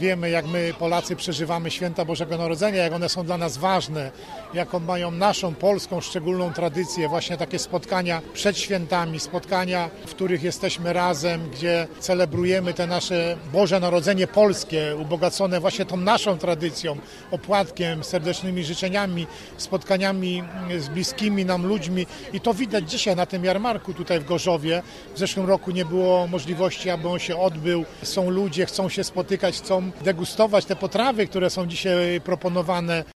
Wiemy, jak my Polacy przeżywamy święta Bożego Narodzenia, jak one są dla nas ważne, jaką mają naszą polską szczególną tradycję, właśnie takie spotkania przed świętami, spotkania, w których jesteśmy razem, gdzie celebrujemy te nasze Boże Narodzenie polskie, ubogacone właśnie tą naszą tradycją, opłatkiem, serdecznymi życzeniami, spotkaniami z bliskimi nam ludźmi i to widać dzisiaj na tym jarmarku tutaj w Gorzowie. W zeszłym roku nie było możliwości, aby on się odbył. Są ludzie, chcą się spotykać, chcą degustować te potrawy, które są dzisiaj proponowane.